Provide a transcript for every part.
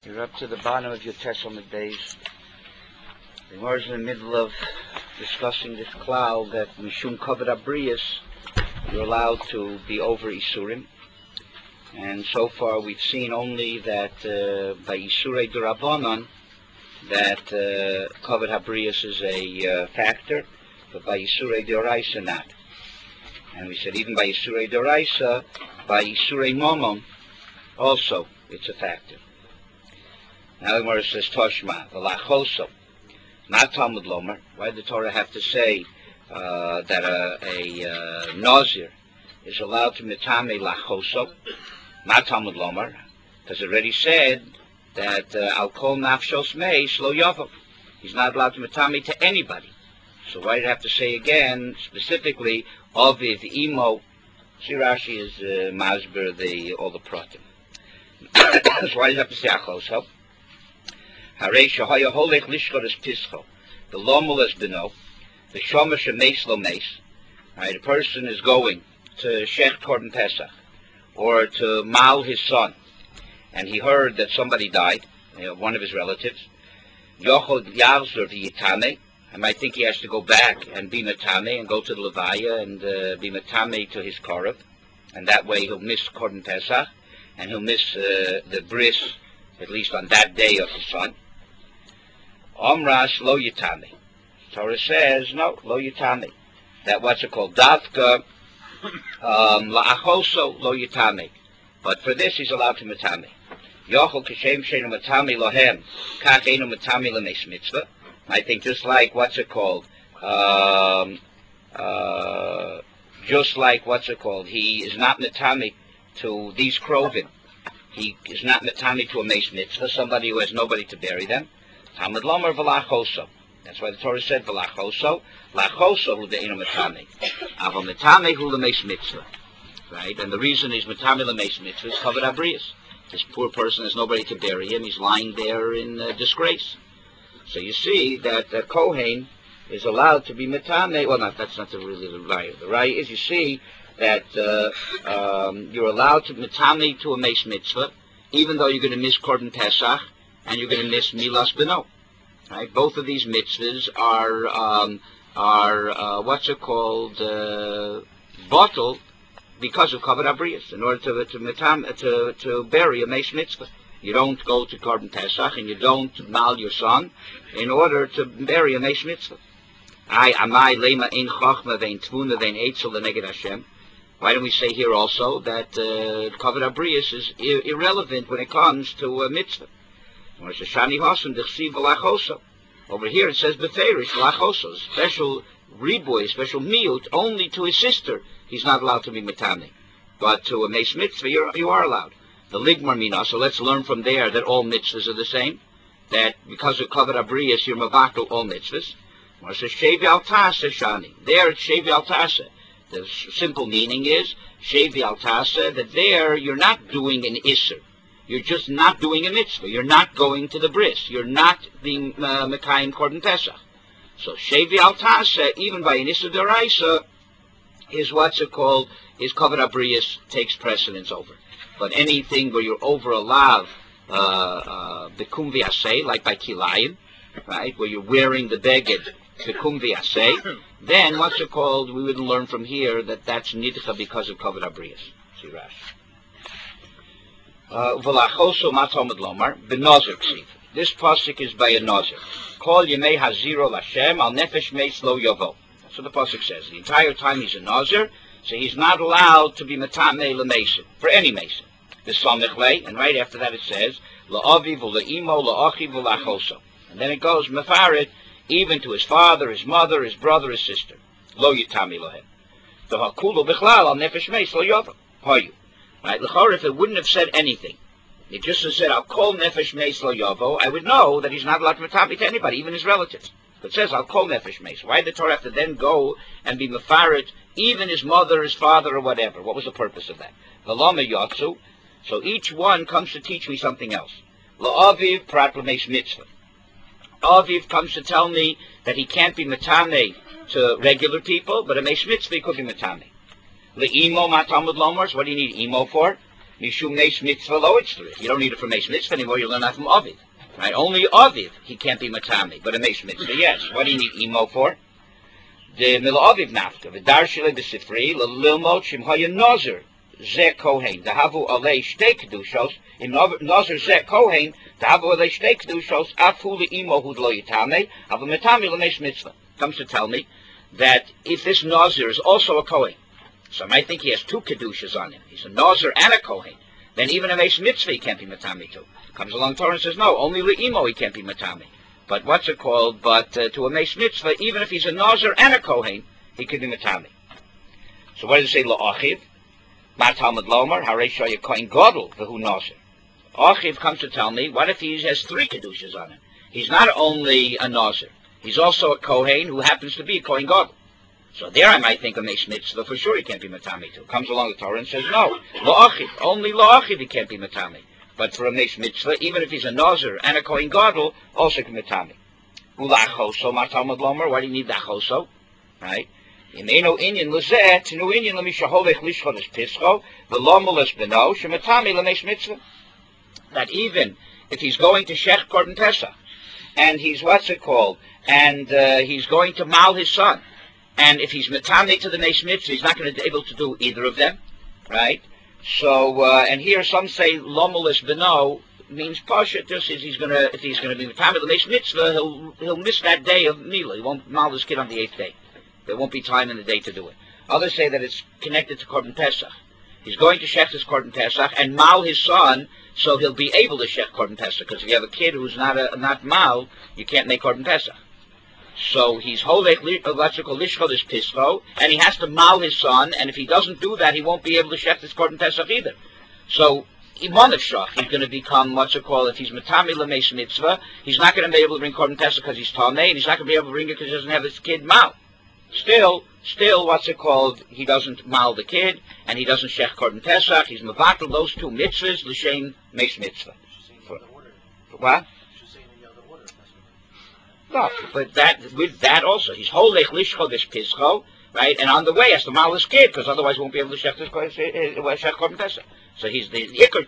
You're up to the bottom of your Testament days. The Gemara is in the middle of discussing this cloud that Mishum Kavod Abrius, you're allowed to be over Isurim. And so far we've seen only that by Isurei D'Rabbanan that Kavod Abrius is a factor, but by Isurei D'Oraisa not. And we said even by Isurei D'Oraisa, by Isurei Momon also it's a factor. Now the Gemara says Toshma, V'lachoso, not Talmud Lomer. Why did the Torah have to say that a Nazir is allowed to mitame lachoso, not Talmud Lomer? Because it already said that Al Kol Nafshos Mei Shlo Yavo. He's not allowed to mitame to anybody. So why did it have to say again, specifically, Aviv, Imo? See, Rashi is Masber, all the pratim. So why did it have to say Achoso? Harei shahaya holech lishchoras pischo, the lomel es beno, the shomer shemeis lo meis. Right, a person is going to Shech Korban Pesach, or to mal his son, and he heard that somebody died, one of his relatives. Yochod yachzor v'yitame. I might think he has to go back and be metame and go to the levaya and be metame to his korov, and that way he'll miss Korban Pesach, and he'll miss the bris, at least on that day of his son. Omras lo yitame. Torah says, no, lo yitame. That what's it called? Davka la'achoso lo yitame. But for this, he's allowed to mitame. Yochel kashem sheinu mitame lohem, kach einu mitame lemeis mitzvah. I think just like, what's it called? Just like, what's it called? He is not mitame to these krovim. He is not mitame to a meis mitzvah, somebody who has nobody to bury them. Talmud Lomer v'lachoso. That's why the Torah said v'lachoso. Lachoso hu de'enu mitame. Avo mitame hu lemeis mitzvah. Right? And the reason he's mitame lemeis mitzvah is Kavod Abrius. This poor person has nobody to bury him. He's lying there in disgrace. So you see that the Kohen is allowed to be mitame. Well, that's not really the raya. The raya is, you see, that you're allowed to mitame to a meis mitzvah, even though you're going to miss Korban Pesach, and you're going to miss Milas Beno. Right? Both of these mitzvahs are what's it called, bottled because of Kavod Abrius, in order to bury a meis mitzvah. You don't go to Korban Pesach, and you don't mal your son in order to bury a meis mitzvah. Why don't we say here also that Kavod Abrius is irrelevant when it comes to a mitzvah? Over here it says beferish lachoso, special riboy, special miut, only to his sister he's not allowed to be mitame, but to a meis mitzvah you are allowed. The ligmar mina. So let's learn from there that all mitzvahs are the same. That because of Kavod Abrius you're mavakel all mitzvahs. Or it says shevi al tasa shani. There it's shevi al tasa. The simple meaning is shevi al tasa, that there you're not doing an isser. You're just not doing a mitzvah. You're not going to the bris. You're not being mekayim Korban Pesach. So shevi al tasa, even by an issur d'oraisa, is what's it called? Is Kavod Abrius takes precedence over. But anything where you're over a lav, bekum v'aseh, like by kilayim, right, where you're wearing the beged bekum v'aseh, then what's it called? We would learn from here that that's nidcha because of Kavod Abrius. See Rashi. V'lachoso ma Talmud Lomar b'nazir ksiv. This pasuk is by a nazir. Kol yemei haziro l'Hashem al nefesh meis lo yavo. That's what the pasuk says. The entire time he's a nazir, so he's not allowed to be matame lemeisen for any mason. The samichle, and right after that it says la'aviv u'la'imo la'achiv u'lachoso, and then it goes mefaret even to his father, his mother, his brother, his sister. Lo yitami lohem. The hakulu bichlal al nefesh meis lo yavo. Hayu. Right, l'chor, if it wouldn't have said anything, it just said, I'll call nefesh meis lo yavo, I would know that he's not allowed to matame to anybody, even his relatives. But it says, I'll call nefesh meis. Why did the Torah have to then go and be mefaret, even his mother, his father, or whatever? What was the purpose of that? V'lama yotzu. So each one comes to teach me something else. La'aviv prat l'meis mitzvah. Aviv comes to tell me that he can't be matame to regular people, but a meis mitzvah he could be matame. The imo ma Talmud Lomars, what do you need imo for? Mishum Meis Mitzvah Lo Itzrich. You don't need it for Meis Mitzvah anymore. You learn that from Aviv. Right? Only Aviv he can't be Matami, but a Meis Mitzvah, yes. What do you need Imo for? The Mil Aviv Nafka. V'dar Shile B'Sifri L'Lilmot Shim Haya Nozer Zeh Kohen. Dahavu Alei Shtei Kedushos. In Nozer Zeh Kohen, Dahavu Alei Shtei Kedushos. Afu L'Imo Hud Lo Yitame. Avu Matami L'Meis Mitzvah. Comes to tell me that if this Nazir is also a Kohen, so I might think he has two Kedushas on him. He's a Nazir and a Kohen. Then even a Meis Mitzvah he can't be Matami to. Comes along Torah and says, no, only L'Imo he can't be Matami. But what's it called? But to a Meis Mitzvah, even if he's a Nazir and a Kohen, he could be Matami. So what does it say? L'Achiv, Mat Talmud Lomar, Harei Shoya Kohen Gadol, V'hu Nazir. Achiv comes to tell me, what if he has three Kedushas on him? He's not only a Nazir, he's also a Kohen who happens to be a Kohen Gadol. So there I might think a Meis Mitzvah, for sure he can't be Matami to. Comes along the Torah and says, no, L'Achiv, only L'Achiv he can't be Matami. But for a Meis Mitzvah, even if he's a Nazir and a Kohen Gadol, also can be Matami. Ula'choso, Matalmud Lomer, why do you need Lachoso? Right? Imeno Inyan L'zeh, Tinu Inyan L'mishaholech Lishchodes Pischo, V'lomulas Beno, Shematami L'Meis Mitzvah. That even if he's going to Shech Korban Pesach, and he's, and he's going to mal his son, and if he's Matami to the Meis Mitzvah, he's not going to be able to do either of them, right? So, and here some say Lomulas Beno means Pasha, just is if he's gonna be Matami to the Meis Mitzvah, he'll miss that day of Mila. He won't mal his kid on the 8th day. There won't be time in the day to do it. Others say that it's connected to Korban Pesach. He's going to Shech his Korban Pesach and mal his son, so he'll be able to Shech Korban Pesach. Because if you have a kid who's not mal, you can't make Korban Pesach. So he's Holech Lishchodes Pischo, and he has to mal his son, and if he doesn't do that, he won't be able to Shech his Korban Pesach either. So Imonef Shach, he's going to become, if he's Matami L'Meis Mitzvah, he's not going to be able to bring Korban Pesach because he's Tamei, and he's not going to be able to bring it because he doesn't have his kid mal. Still, he doesn't mal the kid, and he doesn't Shech Korban Pesach. He's Mavatal those two mitzvahs, L'Shem Meis Mitzvah. What? No, but with that also, he's Holech Lishchodes Pischo, right? And on the way has to mal his kid, because otherwise he won't be able to Shech Korban Pesach. So he's the Iker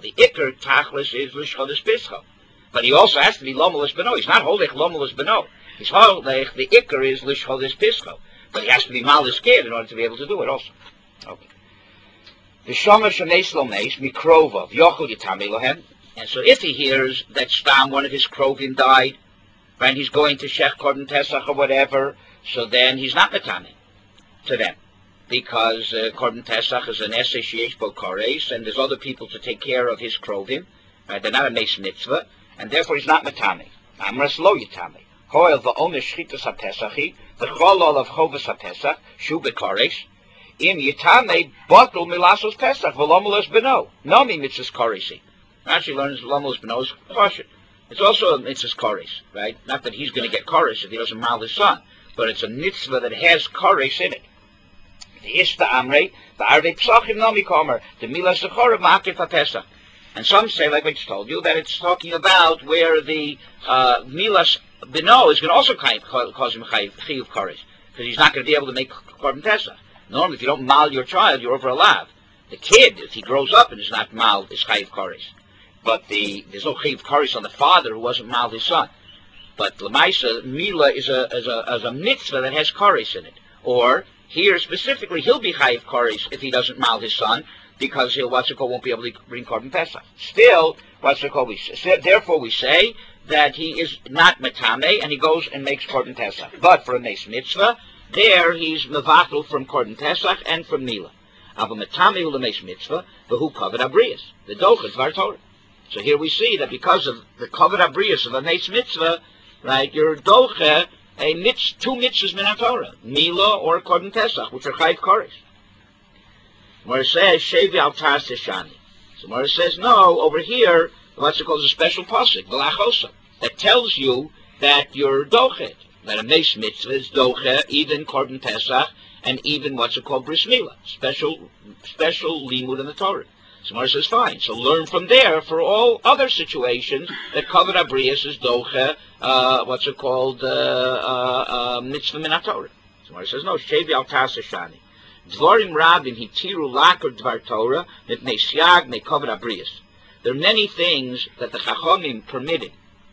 Tachlis is Lishchodes Pischo. But he also has to be Lomulas Beno. He's not Holech Lomulas Beno. He's Holech, the Iker is Lishchodes Pischo. But he has to be mal his kid in order to be able to do it also. Okay. The Shomer Shemeis Lo Meis, Mikrovov, Yochel Yitami Lohem. And so if he hears that Stam, one of his Krovim, died, and he's going to Shech Korban Pesach or whatever, so then he's not Matami to them. Because Korban Pesach is an Eseh Sheyesh Bo Kores, and there's other people to take care of his Krovim. They're not a Meis Mitzvah, and therefore he's not Matami. Amras Lo Yitami. Hoel v'onesh Shchitas HaPesachi, v'chol of Chovas HaPesach, Shu B'Kores, Im Yitame Batul Milasos Pesach, v'lomulas Beno. Nomi Mitzvahs Koresi. Rashi learns Lomulas Beno is caution. It's also a mitzvah's koris, right? Not that he's going to get koris if he doesn't mal his son, but it's a mitzvah that has koris in it. The Ishta Amrei, the Arvei Psachim Nomi Komer, the Mila Zechorah Ma'akif HaPesach. And some say, like I just told you, that it's talking about where the Milas Beno is going to also cause him chiyuv koris, because he's not going to be able to make Korban Pesach. Normally, if you don't mal your child, you're over a lav. The kid, if he grows up and is not mal, is chiyuv koris. But there's no chiyuv koris on the father who wasn't mal his son. But Lamaisa, Mila is a mitzvah that has koris in it. Or, here specifically, he'll be chayiv koris if he doesn't mal his son, because he'll, won't be able to bring Korban Pesach. Still, therefore we say that he is not Matame, and he goes and makes Korban Pesach. But for a Meis Mitzvah, there he's Mevatel from Korban Pesach and from Mila. Ava Matame ula Meis Mitzvah, who covered Abrius, the Dochas Var Torah. So here we see that because of the covered Abrius of a Meis Mitzvah, right, you're Docha, two mitzvahs min Torah, Mila or Korban Pesach, which are Chayiv Koris. Where it says, Shevi al Taz Teshani. So where it says, no, over here, what's it called, a special pasuk, V'lachosa, that tells you that you're Dochet, that a Meis Mitzvah is Dochet, even Korban Pesach, and even what's it called, Bris Milah, special limud in the Torah. So Mara says, fine. So learn from there for all other situations that covered Abrius is Doche, mitzvah min Torah. So Mara says, no, Shevi al Taz Shani. Dvarim Rabim Hitiru Lakar Dvar Torah Mipnei Siag Mekover Abrius. There are many things that the Chachomim permitted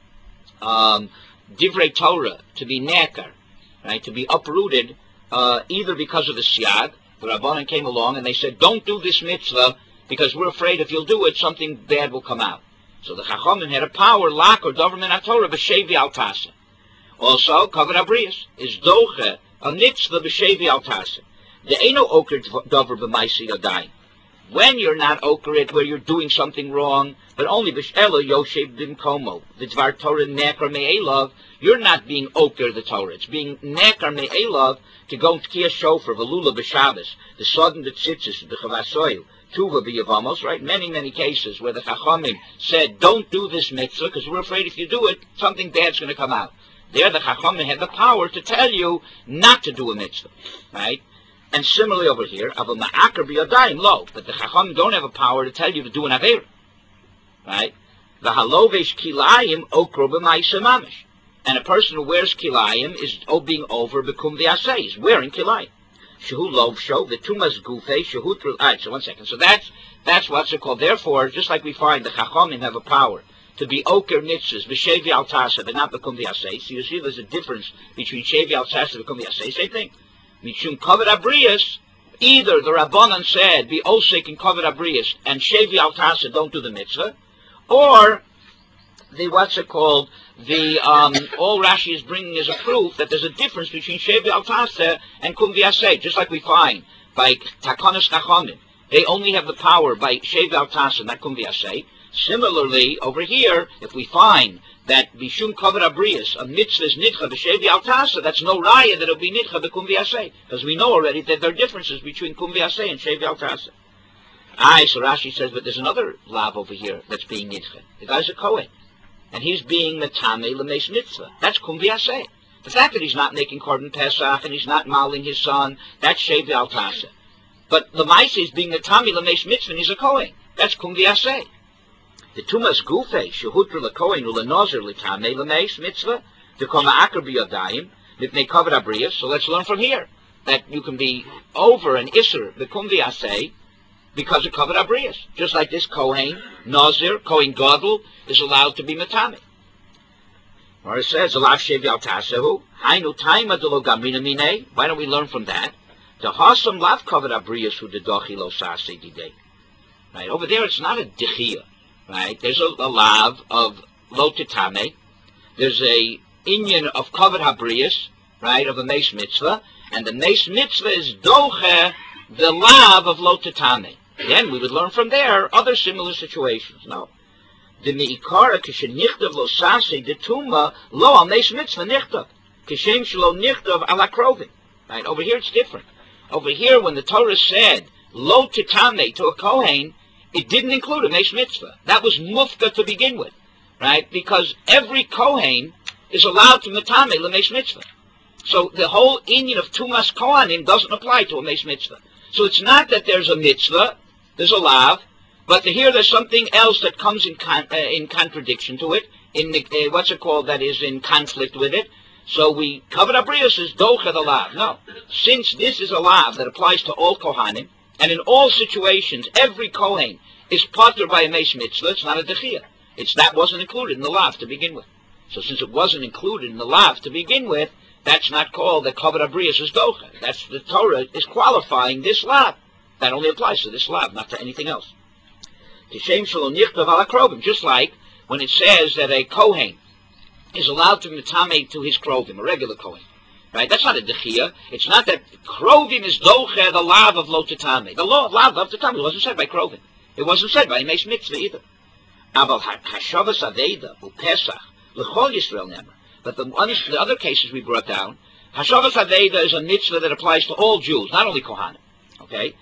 Divrei Torah to be nekar, right, to be uprooted, either because of the siag. The Rabbanan came along and they said, don't do this mitzvah because we're afraid if you'll do it, something bad will come out. So the Chachomim had a power, lak or doverman HaTorah, b'shevi al tasa. Also, kavod abrius is doche, a mitzvah b'shevi al tasa. The eno oker dover b'maisi yadayim. When you're not okeret, where you're doing something wrong, but only b'sh'ela yoshev b'mkomo, the dvar Torah nekar me'elav, you're not being oker the Torah. It's being nekar me'elav to go to kiyah shofar, v'lula b'shabbos, the sodden b'tzitzis, b'chavasoyu, tuva b'yavamos, right? Many cases where the Chachamim said, don't do this mitzvah, because we're afraid if you do it, something bad's going to come out. There the Chachamim had the power to tell you not to do a mitzvah, right? And similarly over here, aval ma'akar b'yadayim lo, but the Chachamim don't have a power to tell you to do an aver, right? The halovesh kilayim okro b'ma'isa mamish, and a person who wears kilayim is being over b'kum v'aseh, he's wearing kilayim. Shehu lov sho the tumas gufei shehu. All right, so 1 second. So that's what's it called. Therefore, just like we find the Chachamim have a power to be oker mitzvahs b'shevi al tasa, but not b'kum v'aseh. So you see, there's a difference between shevi al tasa and b'kum v'aseh. Same thing. Mishum kavod abrius, either the Rabbanan said, be osek in kavod abrius, and shevi al tasa, don't do the mitzvah, or the, what's it called, the, all Rashi is bringing as a proof that there's a difference between shevi al tasa and kum v'aseh, just like we find by Takanas Chachamim. They only have the power by shevi al tasa, not kum v'aseh. Similarly, over here, if we find that bishum kavod abrius, a mitzvah is nidcha b'shevi al tasa, that's no raya that it'll be nidcha b'kum v'aseh, because we know already that there are differences between kum v'aseh and shevi al tasa. So Rashi says, but there's another lav over here that's being nidcha. The guy's a Kohen, and he's being metame l'meis mitzvah. That's kum v'aseh. The fact that he's not making korban pesach and he's not mauling his son, that's shevi al tasa. But the Maisa is being metame l'meis mitzvah, and he's a Kohen. That's kum v'aseh. The tumas gufei shehutra lekohen ulenazir l'tamei l'meis mitzvah to kol ma'akar b'yadayim mipnei kavod abrius. So let's learn from here that you can be over an iser b'kum v'aseh because of kavod abrius, just like this kohen nazir kohen gadol is allowed to be metame. Or it says alav shevi al tasehu hainu taima delo gamrina minei. Why don't we learn from that? The hasam lav kavod abrius hu dedochi lo saseh didei. Right over there, it's not a dechia. Right, there's a lav of lo titame. There's a inyan of kavod habrius, right, of a meis mitzvah, and the meis mitzvah is doche the lav of lo titame. Then we would learn from there other similar situations. No, the meikara kishenichtav lo sase de tuma lo al meis mitzvah nichtav kishem shelo nichtav ala krovim. Right, over here it's different. Over here, when the Torah said lo titame to a kohen, it didn't include a meis mitzvah. That was mufta to begin with, right? Because every kohen is allowed to metame l'meis mitzvah. So the whole inyan of tumas kohanim doesn't apply to a meis mitzvah. So it's not that there's a mitzvah, there's a lav, but here there's something else that comes in contradiction to it, in the, what's it called, that is in conflict with it. So we kavod abrius is docha the lav. No, since this is a lav that applies to all kohanim, and in all situations, every kohen is patur by a meis mitzvah, it's not a dechia. That wasn't included in the lav to begin with. So since it wasn't included in the lav to begin with, that's not called that kavod abrius is docha. That's the Torah is qualifying this lav. That only applies to this lav, not to anything else. Tishem shelo nichtav ala krovim, just like when it says that a kohen is allowed to metame to his krovim, a regular kohen. Right? That's not a dechia. It's not that krovim is doche the lav of lo titame. The lav of titame wasn't said by krovim. It wasn't said by a meis mitzvah either. Aval hashavas aveda upesach l'chol Yisrael never. But the other cases we brought down, hashavas aveda is a mitzvah that applies to all Jews, not only kohanim. Okay,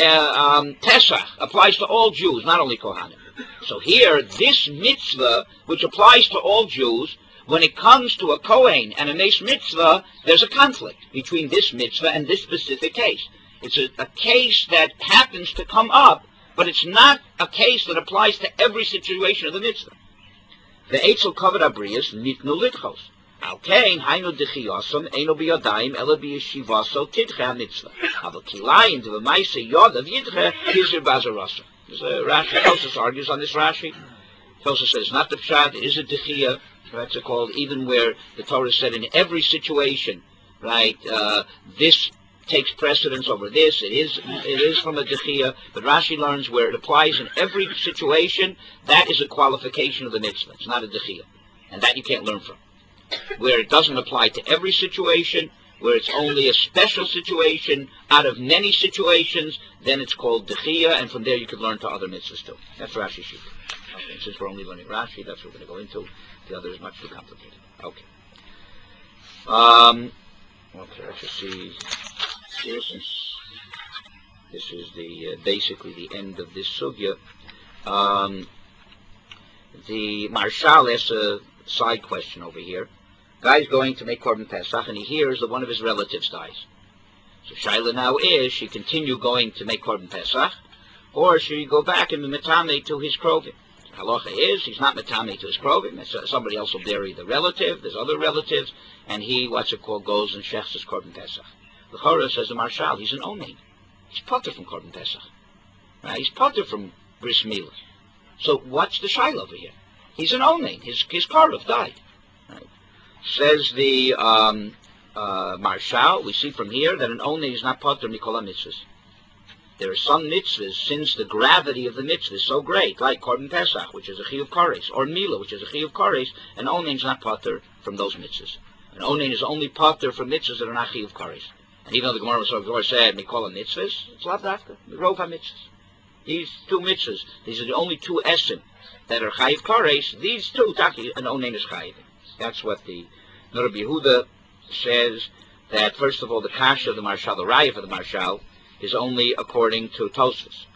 Pesach applies to all Jews, not only kohanim. So here, this mitzvah, which applies to all Jews, when it comes to a kohen and a meis mitzvah, there's a conflict between this mitzvah and this specific case. It's a case that happens to come up, but it's not a case that applies to every situation of the mitzvah. The eitzel kavod abrius nitnu litchos. Al kain hainu dechiyosam eino biyadayim ela biyeshivaso tidche ha-mitzvah. Aval kilayin to the maisa yod of yidche hizir bazarasa. There's a Rashi. Tosus argues on this Rashi. Tosus says not the pshat, it is a dechiyah. That's called even where the Torah said in every situation, right? This takes precedence over this. It is from a dechiyah, but Rashi learns where it applies in every situation. That is a qualification of the mitzvah. It's not a dechiyah, and that you can't learn from. Where it doesn't apply to every situation, where it's only a special situation out of many situations, then it's called dechiyah, and from there you could learn to other mitzvahs too. That's Rashi's sheet. Okay, since we're only learning Rashi, that's what we're going to go into. The other is much too complicated. Okay. Okay, let's just see here, since this is the basically the end of this sugya. The Marshal asks a side question over here. Guy's going to make Korban Pesach, and he hears that one of his relatives dies. So Shaila now is, should he continue going to make Korban Pesach, or should he go back and be metame to his krovim? Halacha is, he's not metame to his krovim. Somebody else will bury the relative. There's other relatives, and he, goes and shechs his Korban Pesach. The Chorah says the Marshal, he's an omein. He's potter from Korban Pesach. Right? He's potter from Bris Milah. So what's the shaila over here? He's an omein. His Karov died. Right? Says the Marshal, we see from here that an omein is not potter mikol mitzvahs. There are some mitzvahs, since the gravity of the mitzvah is so great, like Korban Pesach, which is a chiyuv kares, or Milah, which is a chiyuv kares, an onein is not potter from those mitzvahs. An onein is only potter from mitzvahs that are not chiyuv kares. And even though the Gemara said, Mikol mitzvahs, it's lav dafka, rov ha-mitzvahs. These two mitzvahs, these are the only two esim that are chayiv kares. These two, taki, an onein is chayiv. That's what the Rabbi Yehuda says, that first of all, the kasha of the Marshal, the raya for the Marshal, is only according to Tosfos,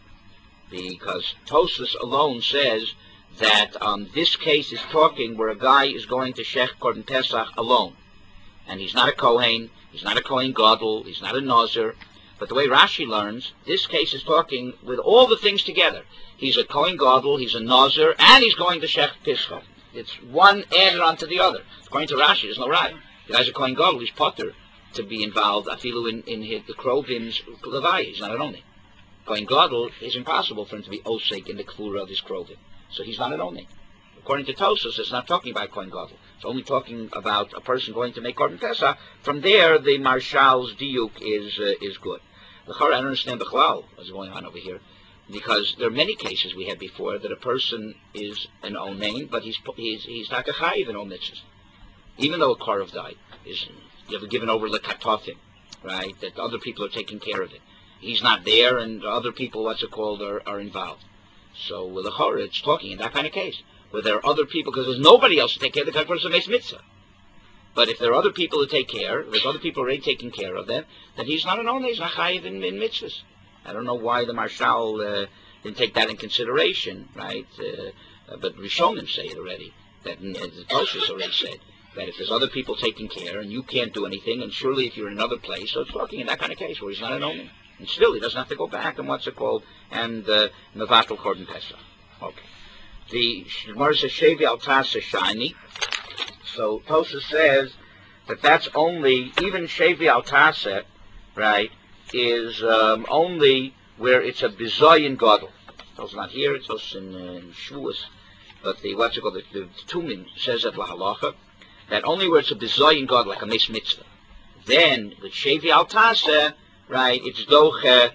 because Tosfos alone says that this case is talking where a guy is going to shech Korban Pesach alone, and he's not a Kohen, he's not a Kohen Gadol, he's not a Nazir, but the way Rashi learns, this case is talking with all the things together. He's a Kohen Gadol, he's a Nazir, and he's going to shech Pesach. It's one added onto the other. According to Rashi, there's no right. The guy's a Kohen Gadol, he's potter to be involved, afilu in the Krovim's Levaya. He's not an Onein. Kohen Gadol, is impossible for him to be osek in the Kvura of his Krovim. So he's not an Onein. According to Tosfos, it's not talking about Kohen Gadol. It's only talking about a person going to make Korban Pesach. From there, the Marshal's diuk is good. I don't understand Bechlal what's going on over here, because there are many cases we had before that a person is an Onein, but he's not a chayiv in all mitzvahs. Even though a Karov died, you have given over lekatofim, right? That other people are taking care of it. He's not there, and other people, are involved. So with the Chorah, it's talking in that kind of case, where there are other people, because there's nobody else to take care of the kind of person who makes mitzvah. But if there are other people to take care, there's other people already taking care of them, then he's not an onein, he's not chayiv in mitzvahs. I don't know why the Marshal didn't take that in consideration, right? But Rishonim say it already, that the Tosfos already said, that if there's other people taking care and you can't do anything, and surely if you're in another place, so it's talking in that kind of case where he's not an omein. And still, he doesn't have to go back and and Mevatel Korban Pesach. Okay. The Gemara says, Shevi al Tasa Shani. So Tosfos says that that's only, even Shevi al Tasa, right, is only where it's a Bizoyin Gadol. It's not here, it's also in Shavuos. But the Tumin says at La Halacha, that only where it's a bizoyin God, like a mes mitzvah. Then, with Shevi al Tasa, right, it's doche,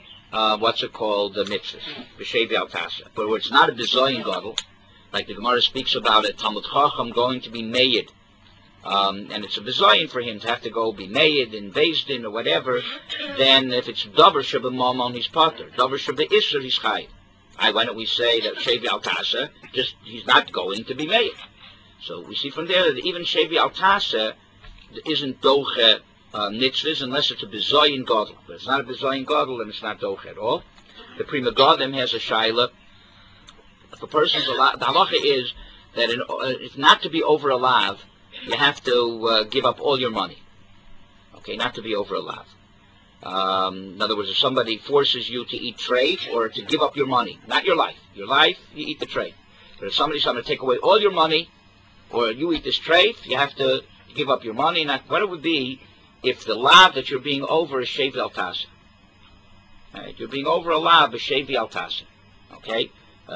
the mitzvah, Shevi al Tasa. But where it's not a bizoyin God, like the Gemara speaks about it, Talmud Chacham going to be meyed, and it's a bizoyin for him to have to go be meyed in Beis Din or whatever, then if it's davar sheba mamon, he's potter. Davar sheba isser, he's chayiv. Why don't we say that Shevi al Tasa, he's not going to be meyed? So we see from there that even Shevi al Tasa isn't doche mitzvahs unless it's a bizoyin gadol. But it's not a bizoyin gadol, then it's not doche at all. The Prima Godim has a shaila. If a person's alive, the halacha is that if not to be over a lav, you have to give up all your money. Okay, not to be over a lav. In other words, if somebody forces you to eat treif or to give up your money, not your life. Your life, you eat the treif. But if somebody's going to take away all your money, or you eat this treif, you have to You give up your money. Now, what it would be if the lav that you're being over is shevi al tasa. Right? You're being over a lav is shevi al tasa. Okay?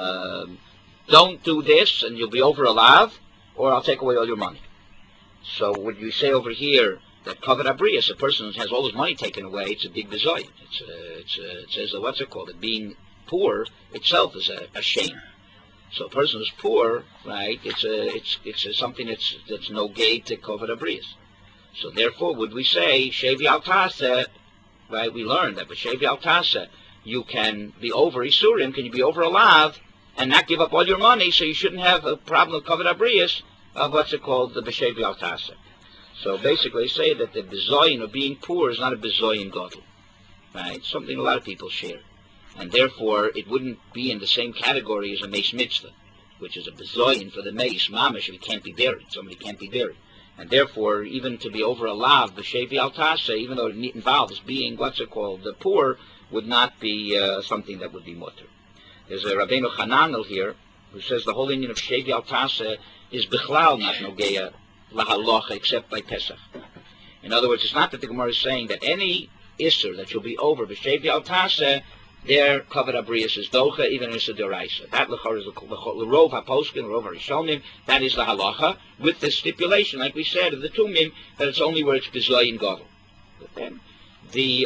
Don't do this and you'll be over a lav, or I'll take away all your money. So would you say over here that kavod abrius, a person has all his money taken away, it's a big bizoy. It says what's it called? It being poor itself is a shame. So a person who's poor, right? It's something that's no gate to kavod abrius. So therefore, would we say shevi al tasa? Right? We learned that with shevi al tasa, you can be over isurim, can you be over a lav, and not give up all your money, so you shouldn't have a problem of kavod abrius of what's it called, the b'shevi al tasa. So basically, say that the bezoyin of being poor is not a bezoyin gadol, right? It's something a lot of people share, and therefore it wouldn't be in the same category as a meis mitzvah, which is a bezoyin for the meis mamish if he can't be buried. Somebody can't be buried, and therefore even to be over a lav b'shevi al tasa, even though it involves being what's it called, the poor, would not be something that would be mutter. There's a Rabbeinu Hananel here who says the whole Indian of shevi al tasa is bichlal not nogeya lahalocha except by Pesach. In other words, it's not that the Gemara is saying that any isser that you'll be over b'shevi al tasa, their kavod abrius is docha, even isser deraisa. That lechor is the rov haposkin, rov harishonim. That is the halacha with the stipulation, like we said, of the tumim, that it's only where it's bezoyin gadol. But then the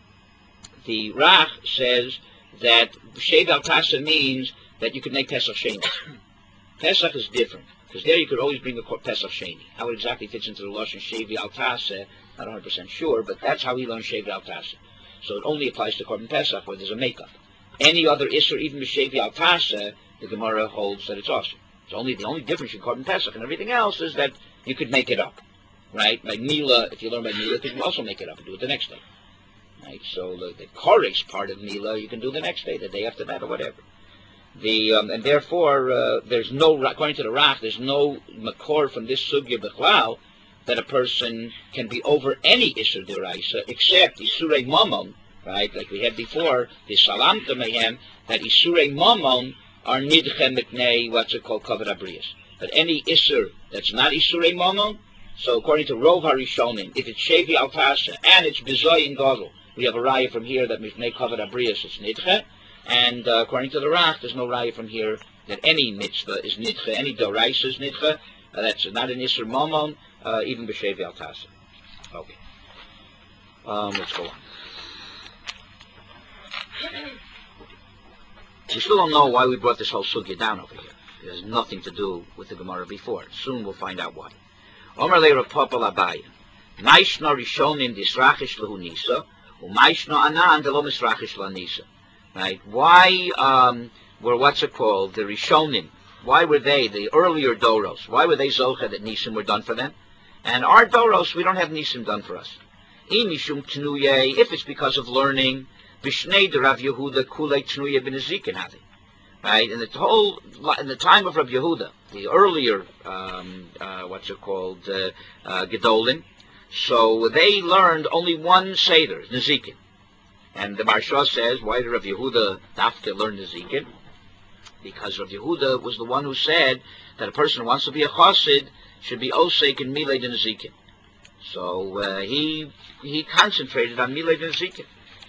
Rach says that b'shevi al tasa means that you could make Pesach Sheni. Pesach is different, because there you could always bring a Pesach Sheni. How it exactly fits into the Lashon shevi al tasa, not 100% sure, but that's how he learned shevi al tasa. So it only applies to Korban Pesach where there's a makeup. Any other Isser, even b'shevi al tasa, the Gemara holds that it's awesome. The only difference in Korban Pesach and everything else is that you could make it up, right? By Mila, if you learn by Mila, you can also make it up and do it the next day. Right? So the Koresh part of Mila you can do the next day, the day after that, or whatever. And therefore, there's no, according to the Rach, there's no makor from this sugya b'chlal that a person can be over any isur deraisa except isurei mamon, right? Like we had before, the salam mehem, that isurei mamon are nidche mitnei what's it called kavod abrius. But any isur that's not isurei mamon, so according to rov harishonim, if it's shevi al tasa and it's bezoyin gadol, we have a raya from here that mitnei kavod abrius it's nidche. And according to the Rach, there's no raya from here that any mitzvah is nidche, any doraisa is nidche. That's not an isur mamon, even b'shevi al tasa. Okay. Let's go on. We still don't know why we brought this whole sugya down over here. It has nothing to do with the Gemara before. Soon we'll find out why. Omer le Rav Papa Labaya. Maishna rishonim disrachish lehu nisa, u'maishna anan delo misrachish la nisa. Right? Why were what's it called, the Rishonim? Why were they, the earlier Doros? Why were they Zocha that Nisim were done for them? And our Doros, we don't have Nisim done for us. If it's because of learning, Bishnei de Rav Yehuda Kulei Tnuye ben Ezekin have it. Right? In the time of Rav Yehuda, the earlier Gedolim, so they learned only one Seder, Nezikin. And the Maharsha says, why did Rav Yehuda have to learn Nezikin? Because Rav Yehuda was the one who said that a person who wants to be a chassid should be osek in milei de Nezikin. So he concentrated on milei de Nezikin.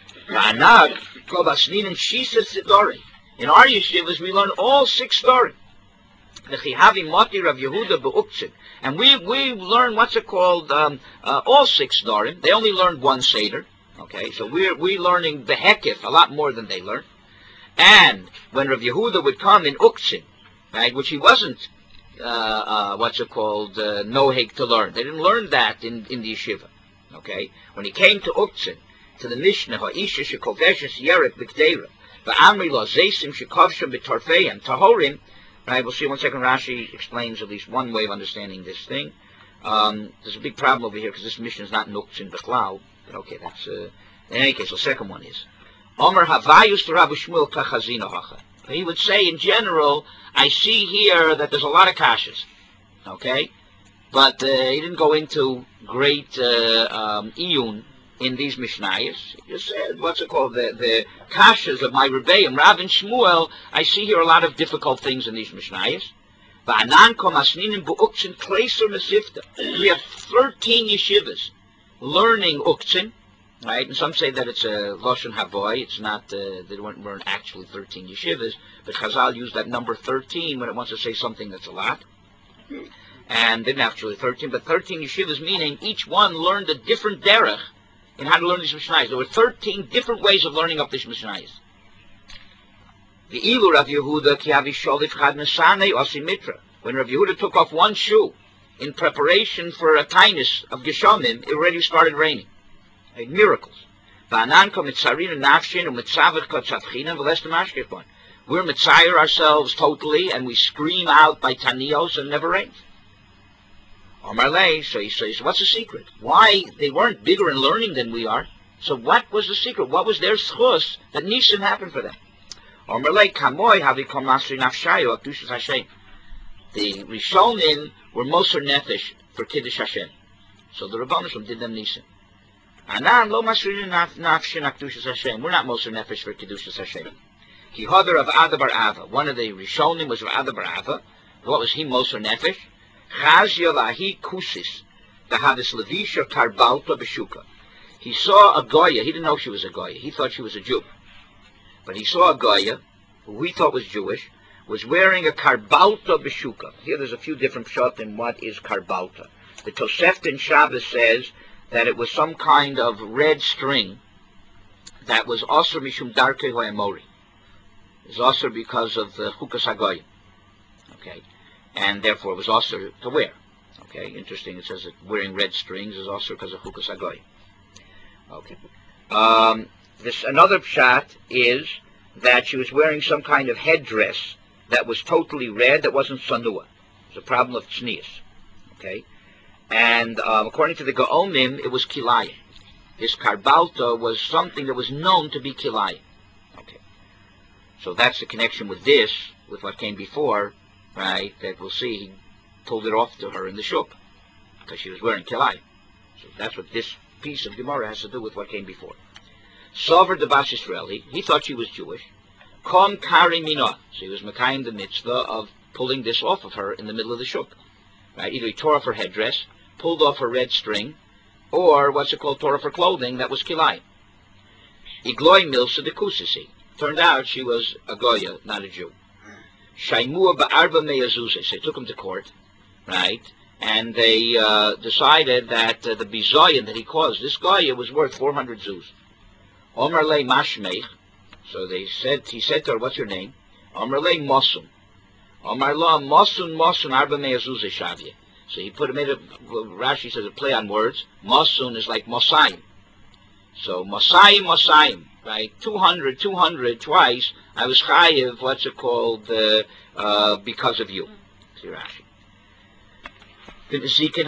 In our yeshivas, we learn all 6 stories. And we learn what's it called, all 6 storim. They only learned 1 seder. Okay, so we're learning the hekif a lot more than they learned. And when Rav Yehuda would come in Uktzin, right, which he wasn't, noheg to learn. They didn't learn that in the yeshiva. Okay, when he came to Uktzin, to the Mishnah, Ha'isha shekoveshes yeret b'kdeira, v'amri lo zeisim shekovshem b'torfeim tahorim. Right, we'll see 1 second. Rashi explains at least one way of understanding this thing. There's a big problem over here because this Mishnah is not in Uktzin b'chlal. Okay, that's in any case. The second one is Omer Havayus to Rabbi Shmuel Kachazino Hacha. He would say, in general, I see here that there's a lot of kashas. Okay, but he didn't go into great iyun in these mishnayos. He just said, what's it called, the kashas of my rebbeim, Rav and Shmuel. I see here a lot of difficult things in these mishnayos. We have 13 yeshivas learning uktzin, right? And some say that it's a Lashon Havoy. It's not, they weren't actually 13 yeshivas, but Chazal used that number 13 when it wants to say something that's a lot. And didn't actually 13, but 13 yeshivas, meaning each one learned a different derech in how to learn these Mishnayos. There were 13 different ways of learning up these Mishnayos. The Ilu Rav Yehuda ki havi sholif chad nesane osi mitra. When Rav Yehuda took off one shoe in preparation for a tainus of Geshamim, it already started raining. Miracles. V'ananko mitzarina nafshin u'mitzavich kotzavchina v'lestem ashkechon. We're mitzayer ourselves totally, and we scream out by tanios, and it never rains. Omar Lei, so he says, what's the secret? Why? They weren't bigger in learning than we are. So what was the secret? What was their schus that Nisim happened for them? Omar Lei, kamoy havi kol masri nafshayo akdushas Hashem. The Rishonim were Moser Nefesh for Kiddush Hashem. So the Rabbanim did them Nisim. Anan lo masri nafshin akdushas Hashem. We're not Moser Nefesh for Kiddush Hashem. He hadar of Ada bar Ava. One of the Rishonim was of Ada bar Ava. What was he Moser Nefesh? Chazia lahi kusis. The hadis levisha karbalta b'shuka. He saw a Goya. He didn't know she was a Goya. He thought she was a Jew. But he saw a Goya, who we thought was Jewish, was wearing a karbalta b'shuka. Here there's a few different pshat in what is karbalta. The Tosefta in Shabbos says that it was some kind of red string that was also mishum darkei ho'emori. It was also because of the chukas hagoyim. Okay, and therefore it was also to wear. Okay, interesting. It says that wearing red strings is also because of chukas hagoyim. Okay. This another pshat is that she was wearing some kind of headdress that was totally red, that wasn't sanua. It's a problem of tznius. Okay, and according to the Gaonim, it was kilayim. His karbalta was something that was known to be kilayim. Okay, so that's the connection with this, with what came before, right? That we'll see. He pulled it off to her in the shuk because she was wearing kilayim. So that's what this piece of Gemara has to do with what came before. Sover the Bas Yisraeli, he thought she was Jewish. Kom kari minah, so he was makayim the mitzvah of pulling this off of her in the middle of the shuk. Right? Either he tore off her headdress, pulled off her red string, or what's it called, tore off her clothing that was kilayim. Igloi milsa de kusisi. Turned out she was a Goya, not a Jew. Shaimua ba'arba meyazuzes. They took him to court, right? And they decided that the bizoyin that he caused, this Goya, was worth 400 zuz. Omer lei mashmeich. So he said to her, what's your name? Omer lei mosun. Omer la mosun arba meyazuzes shavye. So he Rashi says a play on words. Mosun is like mosayim. So mosayim, right? 200 twice. I was chayiv, what's it called, because of you. See Rashi. They didn't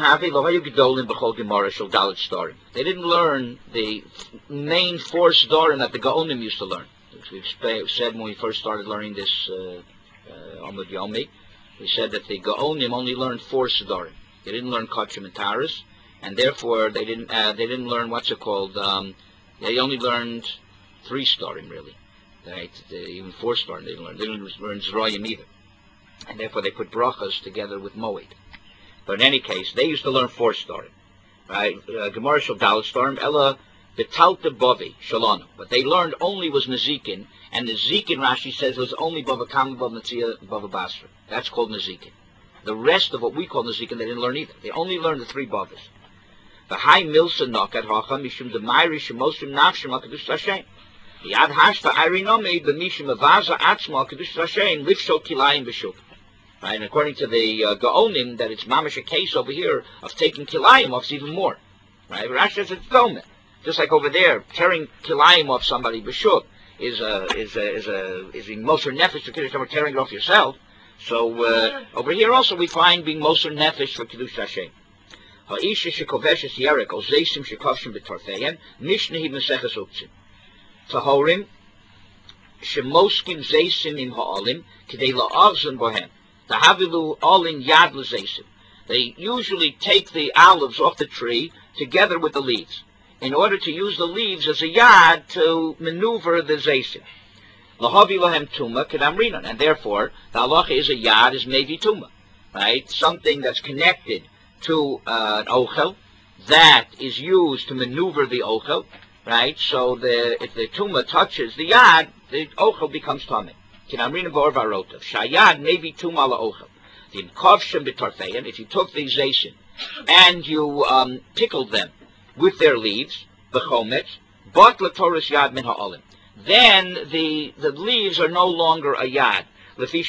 learn the main four storim that the Gaonim used to learn. Which we've said when we first started learning this Amud Yomi. We said that the Gaonim only learned 4 storim. They didn't learn Kachim and Taras, and therefore they didn't learn what's it called. They only learned 3 storim really. Right? Even 4 storim they didn't learn. They didn't learn Zroyim either, and therefore they put brachas together with Moed. But in any case, they used to learn 4 storim. Right? Gemara shel Dalet storim ella betalta bovi shalonu. What they learned only was Nezikin, and Nezikin, Rashi says, was only Bava Kama, Bava Metzia, Bava Basra. That's called Nezikin. The rest of what we call Nezikin, they didn't learn either. They only learned the 3 Bavas. The high milsa nokat hacha mishum demayri shemosim nafshim hakadosh Hashem. The ad hashva irinomi b'mishum avaza atzma hakadosh Hashem lifshol kilayim b'shuk. Right, and according to the Gaonim, that it's mamash a case over here of taking kilayim off even more. Right, Rashi says it's dome. Just like over there, tearing kilayim off somebody b'shuk is in Moser Nefesh for Kiddush Hashem, tearing it off yourself. So over here also we find being Moser Nefesh for Kiddush Hashem. Ha'isha shekoveshes yerek o zeisim shekovshim b'torfeyen mishnehi meseches uktzim. Tahorim shemoskim zeisim im ha'olim k'dei la'avzun bohem. Tahavilu olin yad l'zeisim. They usually take the olives off the tree together with the leaves, in order to use the leaves as a yad to maneuver the zeisim. Lahavi lahem tuma kedamrinan, and therefore the halacha is a yad is maybe tuma. right? Something that's connected to an ochel that is used to maneuver the ochel, right? So if the tumah touches the yad, the ochel becomes tumah. Shayad may be tumah la ochel. If you took the zaysin and you pickled them with their leaves, the chometz, but latoris yad min ha'olim, then the leaves are no longer a yad. Because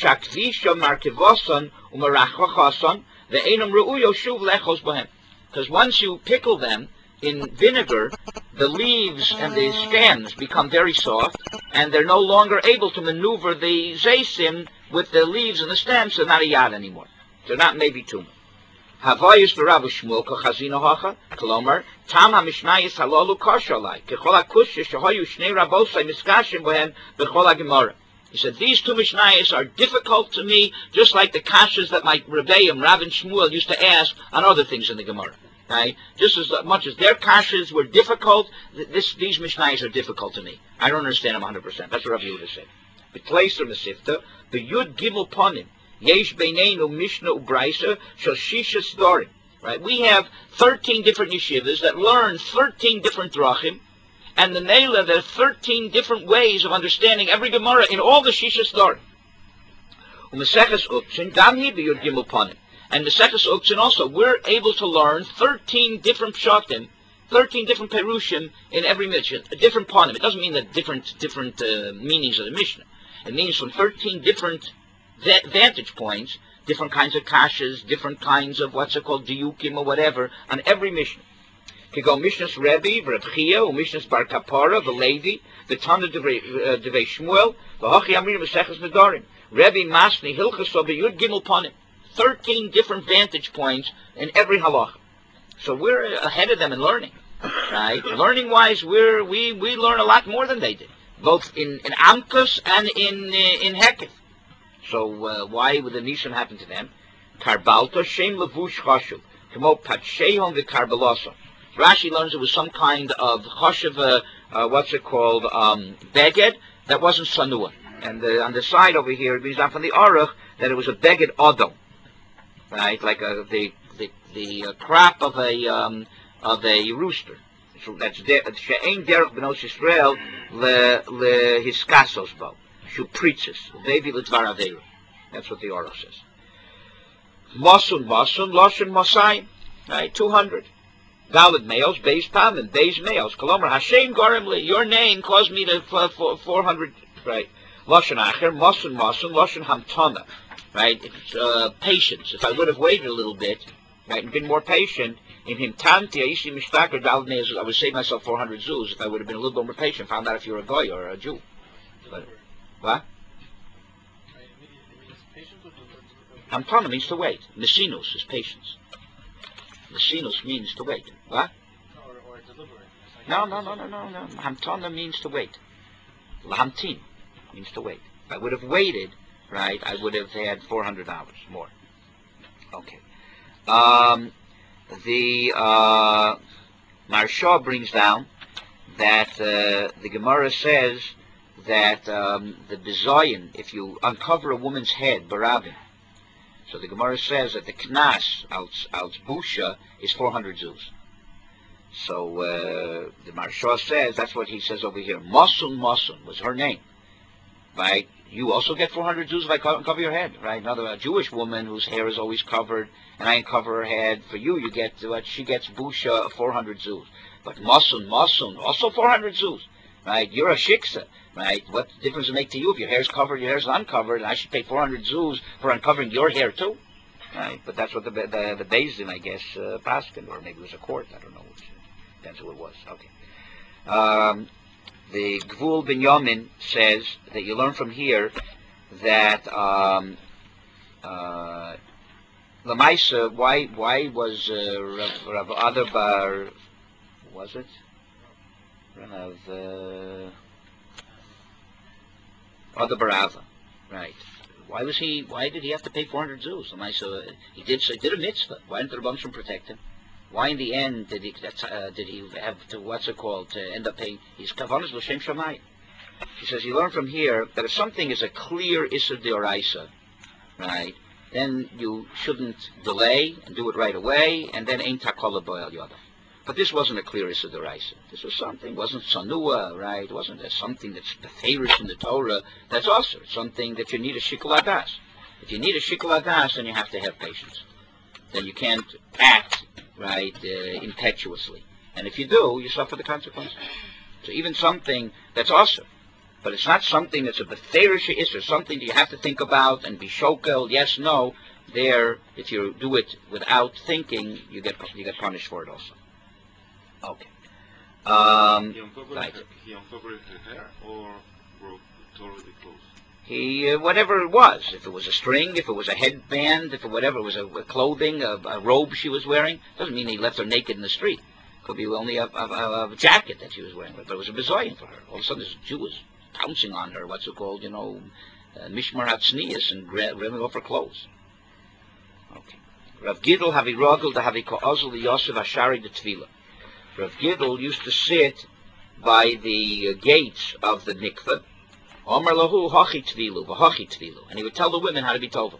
once you pickle them in vinegar, the leaves and the stems become very soft, and they're no longer able to maneuver the zaysim with the leaves and the stems. They're not a yad anymore. They're not maybe tumah. Havayis v'Rav Shmuel kachazino hacha, kolomer tam hamishnayis halalu kashalai kechol hakushya shehoyu shnei rabosai miskashim bohem bechol hagemara. He said, these two mishnayos are difficult to me, just like the kashas that my Rebbeim, Rav and Shmuel, used to ask on other things in the Gemara. Right? Just as much as their kashas were difficult, these mishnayos are difficult to me. I don't understand them 100%. That's what Rav Yehuda said. B'tleiser mesifta, b'yud gimel ponim, yesh beineinu mishnah u'braisa, shel shisha storim. Right? We have 13 different yeshivas that learn 13 different drachim, and the Neila, there are 13 different ways of understanding every Gemara in all the Shisha story. And Maseches Uktzin also, we're able to learn 13 different pshatim, 13 different perushim in every Mishnah, a different panim. It doesn't mean that different meanings of the Mishnah. It means from 13 different vantage points, different kinds of kashas, different kinds of what's it called, diyukim or whatever, on every Mishnah. Go Mishnah's Rebbe, Reb Chia, Mishnah's Bar Kapara, the Levi, the Tana Devei Shmuel, the Hachi Amir Meseches Nedarim, Rebbe Masni Hilchas Yud Gimel Panim. 13 different vantage points in every halacha. So we're ahead of them in learning, right? Learning wise, we learn a lot more than they did, both in Amkus and in Heket. So why would the Nishan happen to them? Karbalta Shem Levush Chashuv, Kemo Patshehon v'Karbalasa. Rashi learns it was some kind of choshev, beged that wasn't sanua. And on the side over here, it means down from the aruch that it was a beged odom, right? Like the crap of a rooster. So that's she'ein derech b'nos Yisrael le hiskasos bo shupritzes vevi l'dvar averu. That's what the aruch says. Mosun loshen mosayim, right? 200. Valid males, beis pamim, beis males. Kolomer Hashem Gorimli, your name caused me to 400. Right? Lashon acher, mosun, lashon hamtana. Right? It's patience. If I would have waited a little bit, right, and been more patient, in him tanti aishi mishtaker valid males, I would save myself 400 zuz if I would have been a little bit more patient. Found out if you're a goy or a Jew. But, what? Hamtana means to wait. Mesinus is patience. Sinus means to wait. What? Or deliberate. No. Hamtana means to wait. Lahamtin means to wait. If I would have waited, right, I would have had $400 more. Okay. The Maharsha brings down that the Gemara says that the bizayin, if you uncover a woman's head, barabin. So the Gemara says that the knas als busha is 400 zuz. So the Maharsha says, that's what he says over here. Mosun was her name, right? You also get 400 zuz if I cover your head, right? Another a Jewish woman whose hair is always covered, and I uncover her head. For you get what she gets busha 400 zuz. But mosun also 400 zuz, right? You're a shiksa. Right? What difference does it make to you if your hair's covered, your hair's uncovered, and I should pay 400 zuz for uncovering your hair too? Right? But that's what the Beis Din, I guess, paskin, or maybe it was a court. I don't know. Which, depends who it was. Okay. The Gvul Binyamin says that you learn from here that Lamaisa, why was Rav Adabar, was it? Rav Other Barava, right? Why did he have to pay 400 zuz? He did a mitzvah. Why didn't the Rebbeim protect him? Why in the end did he have to to end up paying? He's kavanas l'shem shamayim. He says you learn from here that if something is a clear issur d'oraisa, right? then you shouldn't delay and do it right away, and then Ein Takola Boel Yoda. But this wasn't a clear Issa D'Oraisa. This was something, wasn't Sanua, right? It wasn't something that's Beferish in the Torah. That's also something that you need a Shikul Adas. If you need a Shikul Adas, then you have to have patience. Then you can't act, right, impetuously. And if you do, you suffer the consequences. So even something that's awesome, but it's not something that's a Beferish Issa, something that you have to think about and be shokel, yes, no. There, if you do it without thinking, you get punished for it also. Okay. Right. He uncovered her hair or broke totally clothes? He, whatever it was, if it was a string, if it was a headband, if it whatever, it was a clothing, a robe she was wearing, doesn't mean he left her naked in the street. Could be only a jacket that she was wearing, but it was a bizoyan for her. All of a sudden this Jew was pouncing on her, what's it called, Mishmar Hatznius, and grabbing off her clothes. Okay. Rav Gidl havi rogel da havi ko'ozel the Yosef Ashari de Tvila. Rav Gidl used to sit by the gates of the mikveh. Omer lahu hachi tvilu, v'hachi tvilu, and he would tell the women how to be tovel.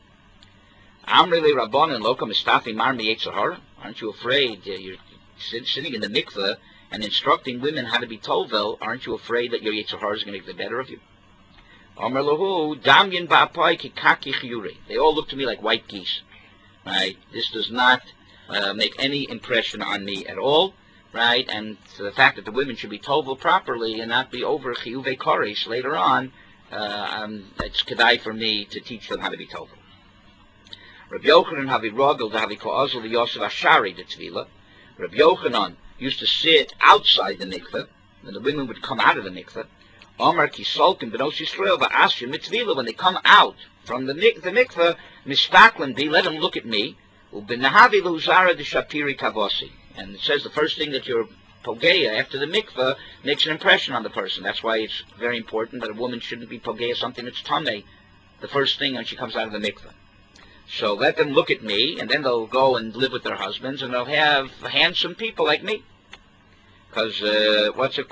Amri le Rabban and Loka Mistafi Marmi Yetzer Hara. Aren't you afraid? You're sitting in the mikveh and instructing women how to be tovel. Aren't you afraid that your Yetzer Hara is going to get the better of you? Omer lahu damyan ba'apai ki kaki chiyuri. They all look to me like white geese. Right? This does not make any impression on me at all. Right, and the fact that the women should be tovel properly and not be over chiyuvei koresh later on, it's kedai for me to teach them how to be tovel. Rabbi Yochanan havi rogel havi ko'azel Yosef Ashari de Tvila. Rabbi Yochanan used to sit outside the mikveh, when the women would come out of the mikveh. Omar kisolkim benos Yisrael va'asyu mitvila. When they come out from the mikveh, mistaklan be, let them look at me. U'benahavi luzara de shapiri kavosi. And it says the first thing that your pogeya after the mikveh makes an impression on the person. That's why it's very important that a woman shouldn't be pogeya something that's tameh the first thing when she comes out of the mikveh. So let them look at me, and then they'll go and live with their husbands, and they'll have handsome people like me. Because Rabbi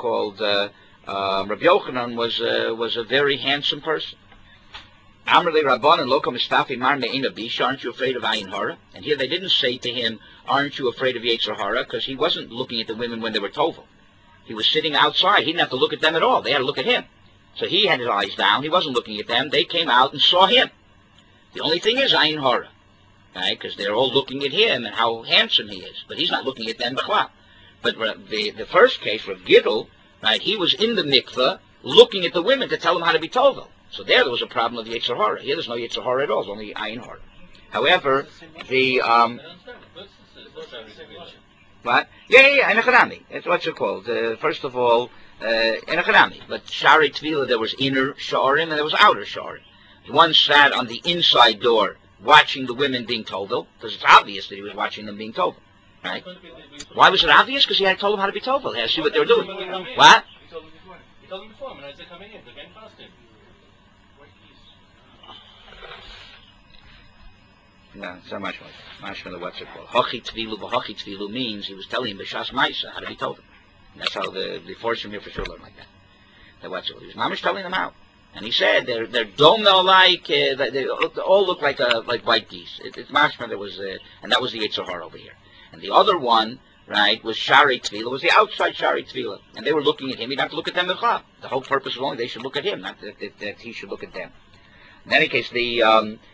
Yochanan was a very handsome person. Amrli Rabban and Loka Mistafi Mar Me'ina Bisha, aren't you afraid of Ayin Hara? And here they didn't say to him, aren't you afraid of Yetzer Hara? Because he wasn't looking at the women when they were tovel. He was sitting outside. He didn't have to look at them at all. They had to look at him. So he had his eyes down. He wasn't looking at them. They came out and saw him. The only thing is Ayin Hara, right? Because they're all looking at him and how handsome he is. But he's not looking at them. But the first case, Rav Gidl, right, he was in the mikveh looking at the women to tell them how to be tovel. So there was a problem of Yetzer Hara. Here there's no Yetzer Hara at all. There's only Ayin Hara. However, the what? Yeah, Enochanami. That's what it's called. First of all, Enochanami. But Shari Tvila, there was inner Sharim and there was outer Sharim. One sat on the inside door watching the women being tovel, because it's obvious that he was watching them being tovel. Right? Why was it obvious? Because he had told them how to be tovel. He had to see what they were doing. What? He told them before, when I said coming in, they're getting costume. No, it's not mashma. Mashma, what's it called? Hachi tvilu means he was telling him b'shas ma'isa how to be told. That's how they force him here for sure learn like that. That what's it called? He was mamish telling them out, and he said they're domel like they all look like white geese. It's mashma. There was and that was the Yetzer Hara over here, and the other one, right, was Shari Tvila, was the outside Shari Tvila, and they were looking at him. He'd have to look at them as well. The whole purpose was only they should look at him, not that he should look at them. In any case, the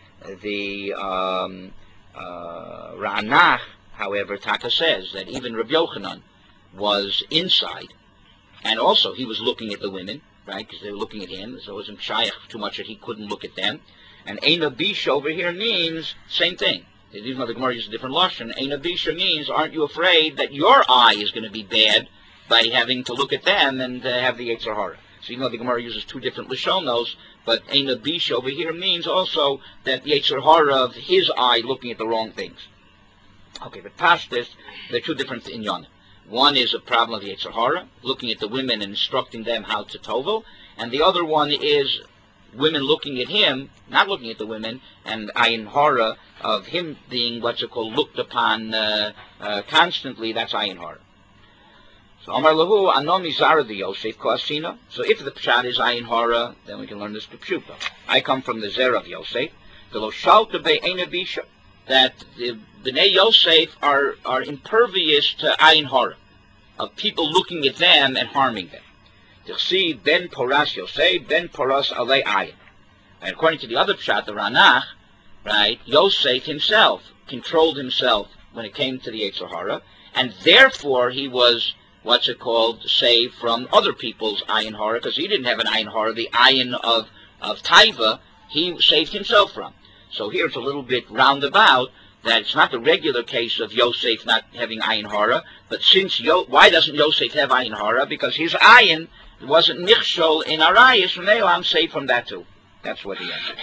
Ra'anach, however, Taka says that even Rabbi Yochanan was inside, and also he was looking at the women, right, because they were looking at him, so it wasn't shaykh too much that he couldn't look at them. And Eina Bisha over here means same thing. Even though the Gemara uses a different lashon, Eina Bisha means, aren't you afraid that your eye is going to be bad by having to look at them and have the Yetzer Hara? So even though the Gemara uses two different lashonos, but Eina Bisha over here means also that the Yetzer Hara of his eye looking at the wrong things. Okay, but past this, there are two different inyanim. One is a problem of the Yetzer Hara, looking at the women and instructing them how to tovel, and the other one is women looking at him, not looking at the women, and Ayin Hara of him being what's it called, looked upon constantly. That's Ayin Hara. So Amar Lahu Anomi Zara the Yosef Koasina. So if the pshat is Ayin Hara, then we can learn this Pshuta. I come from the Zer of Yosef. that the Bnei Yosef are impervious to Ayin Hara, of people looking at them and harming them. Tichsi ben Poras Yosef, ben Poras alei Ayin. And according to the other pshat, the Ranach, right, Yosef himself controlled himself when it came to the Yetzer Hara, and therefore he was, saved from other people's Ayin Hara, because he didn't have an Ayin Hara, the Ayin of Taiva, he saved himself from. So here it's a little bit roundabout, that it's not the regular case of Yosef not having Ayin Hara, but why doesn't Yosef have Ayin Hara? Because his Ayin wasn't Nichshol in Arayis, from there I'm saved from that too. That's what he answered.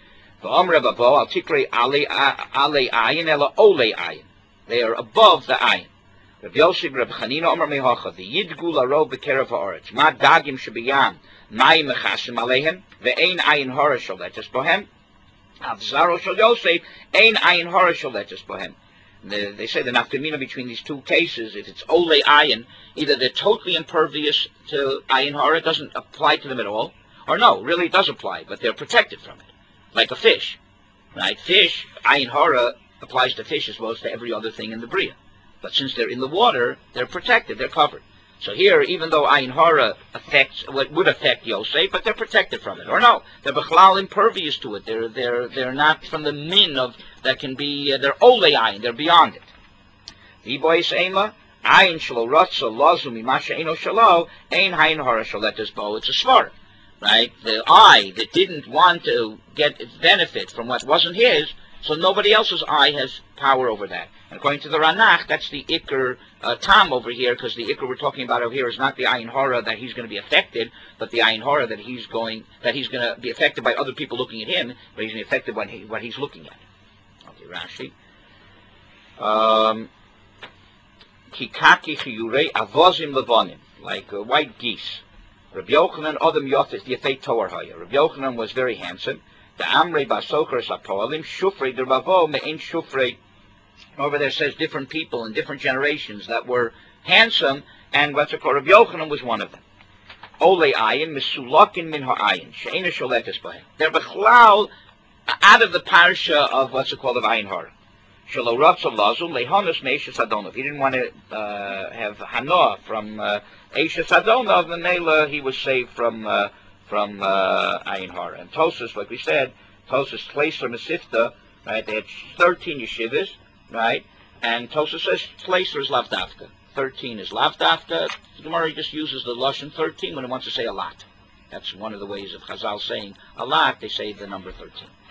They are above the Ayin. Rabbi Yosef, Rabbi Chanina, Omer Mehocha, the Yidgu Laro B'Kerev Ha'oretz, Ma Dagim Shebiyam, Mai Mechasim Alehem, Ve'ein Ayin Hara Sholetes Bohem, Avzaro Shel Yosef, Ein Ayin Hara Sholetes Bohem. They say the nafkamina between these two cases, if it's Ole Ayin, either they're totally impervious to Ayin Hara, it doesn't apply to them at all, or no, really it does apply, but they're protected from it. Like a fish, right? Fish, Ayin Hara applies to fish as well as to every other thing in the Bria. But since they're in the water, they're protected, they're covered. So here, even though Ayin Hara would affect Yosef, but they're protected from it. Or no, they're Bechlal impervious to it. They're not from the min of, that can be, they're Ole Ayin, they're beyond it. V'bois Ema, Ayin Shalo Ratza Lazu Mimasha Eno Shalo, Ein Ayin Hara Shaletes Bo. It's a svara, right? The eye that didn't want to get its benefit from what wasn't his, so nobody else's eye has power over that. And according to the Ranach, that's the Iker Tam over here, because the Iker we're talking about over here is not the Ayin Hara that he's going to be affected, but the Ayin Hara that he's going to be affected by other people looking at him, but he's going to be affected by what he's looking at. Okay, Rashi. Kikaki chiyurei avozim levonim, like white geese. Rabbi Yochanan Adam Yotis, the Yefei Toar Haya. Rabbi Yochanan was very handsome. The Amrei Basoker Sapoalim, Shufrei the Ravo, Me'in Shufrei. Over there says different people in different generations that were handsome, and what's it called? Rabbi Yochanan was one of them. Ole Ayin, Misulakin Min Ha'ayin, She'ena Sholetes Bahem. They're Bechlal, out of the parsha of what's it called, of Ayin Hara. Shelo Ratza Lazu, Lehonos Meishes Adonov. He didn't want to have Hanoah from Eishes Adonov, and Nela, he was saved from Ayin Hara. And Tosas, like we said, Tosas Tleiser Mesifta, right? They had 13 yeshivas, right? And Tosas says Tleiser is Lavdafka. 13 is Lavdafka. The Gemara just uses the Lashon 13 when it wants to say a lot. That's one of the ways of Chazal saying a lot. They say the number 13.